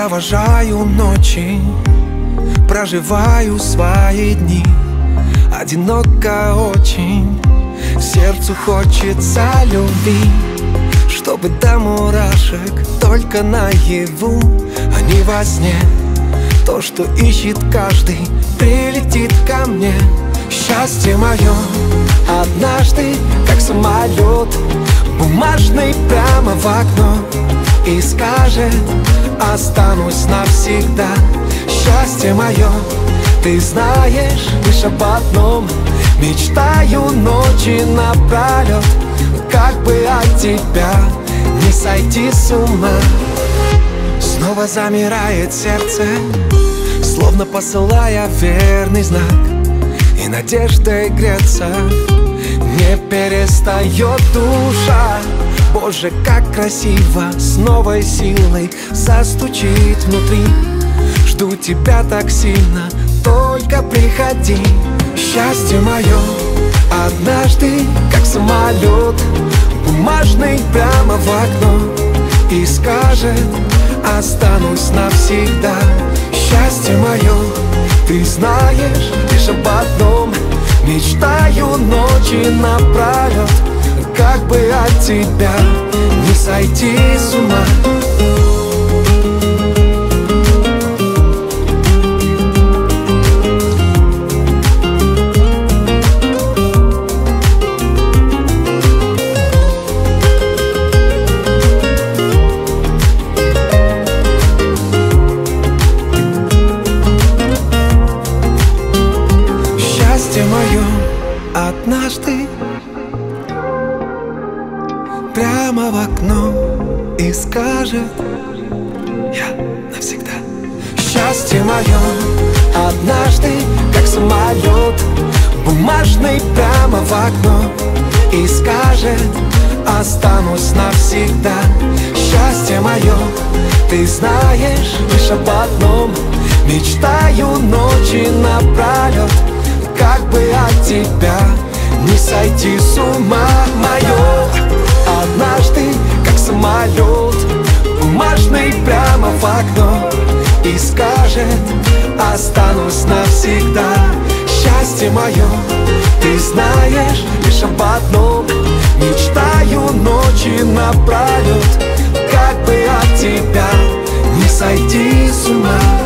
провожаю ночи, проживаю свои дни. Одиноко очень, сердцу хочется любви, чтобы до мурашек только наяву, а не во сне. То, что ищет каждый, прилетит ко мне. Счастье мое однажды, как самолет бумажный, прямо в окно и скажет: останусь навсегда. Счастье мое, ты знаешь, лишь об одном: мечтаю ночи напролет, как бы от тебя не сойти с ума. Снова замирает сердце, словно посылая верный знак, и надеждой греться не перестает душа. Боже, как красиво, с новой силой застучит внутри. Жду тебя так сильно, только приходи. Счастье мое однажды, как самолет бумажный, прямо в окно и скажет: останусь навсегда. Счастье мое, ты знаешь, лишь об одном: мечтаю ночи напролет, как бы от тебя не сойти с ума. Счастье мое однажды, прямо в окно и скажет: я навсегда. Счастье мое однажды, как самолет бумажный, прямо в окно и скажет: останусь навсегда. Счастье мое, ты знаешь, лишь об одном: мечтаю ночи напролет, как бы от тебя не сойти с ума. Мое однажды, как самолет бумажный, прямо в окно и скажет: останусь навсегда. Счастье мое, ты знаешь, лишь об одном: мечтаю ночи напролет, как бы от тебя не сойти с ума.